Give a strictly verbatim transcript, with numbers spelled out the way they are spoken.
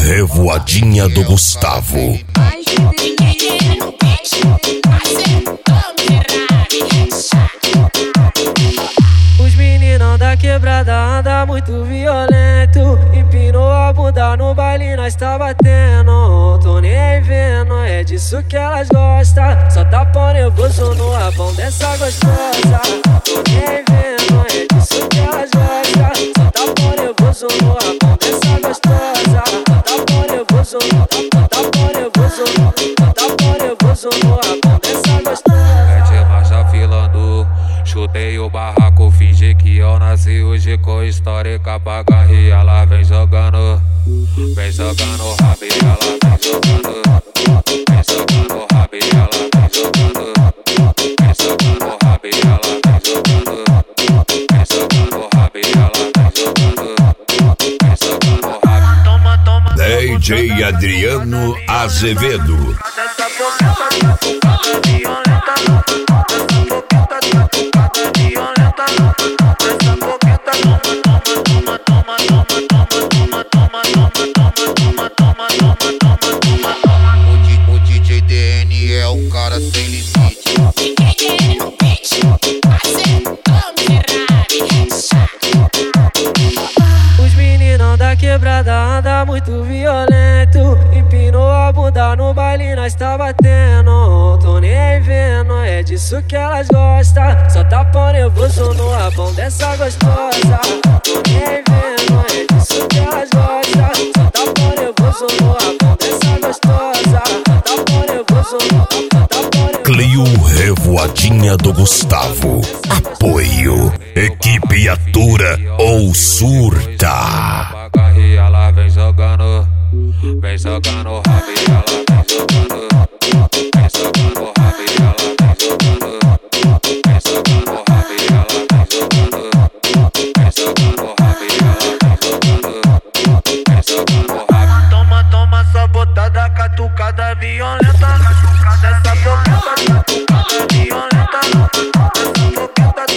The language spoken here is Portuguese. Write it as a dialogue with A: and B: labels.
A: Revoadinha do Gustavo.
B: Os meninão da quebrada anda muito violento. Empinou a bunda no baile, nós tá batendo. Tô nem aí vendo, é disso que elas gostam. Só tá pau nervoso no rabão dessa gostosa. Tô nem aí vendo, é disso que elas gostam. Só tá pau nervoso no rabão dessa gostosa. Só tá pau nervoso, só tá pau nervoso, só tá pau nervoso no rabão dessa gostosa.
C: Mete marcha filando, chutei o barraco, fingi que eu nasci hoje com histórica pra garrir. Ela vem jogando, vem jogando rabo e ela vem jogando, vem jogando rabo e ela vem jogando, vem jogando rabo e ela vem jogando, vem jogando rabo e ela vem jogando, vem jogando rabo. Toma, toma,
A: D J Adriano Azevedo.
D: O D J D N é o cara sem limite.
B: Os meninão da quebrada anda muito violento. Empinou a bunda no baile, nós tá batendo. Tô nem aí vendo, é disso que elas gostam. Só tá pau nervoso no rabão dessa gostosa. Tô nem aí vendo, é disso que elas gostam. Só tá pau nervoso no rabão dessa gostosa. Só tá pau nervoso, só tá pau nervoso.
A: Clio Revoadinha do Gustavo. Apoio Equipe Atura ou Surta.
C: Ela vem jogando, vem jogando rabo e ela vem jogando, vem jogando rabo e ela vem jogando, vem jogando rabo e ela vem jogando, vem jogando rabo e ela vem jogando, vem jogando rabo.
D: Toma, toma essa botada, catucada violenta. Dessa boqueta, catucada violenta. Dessa boqueta,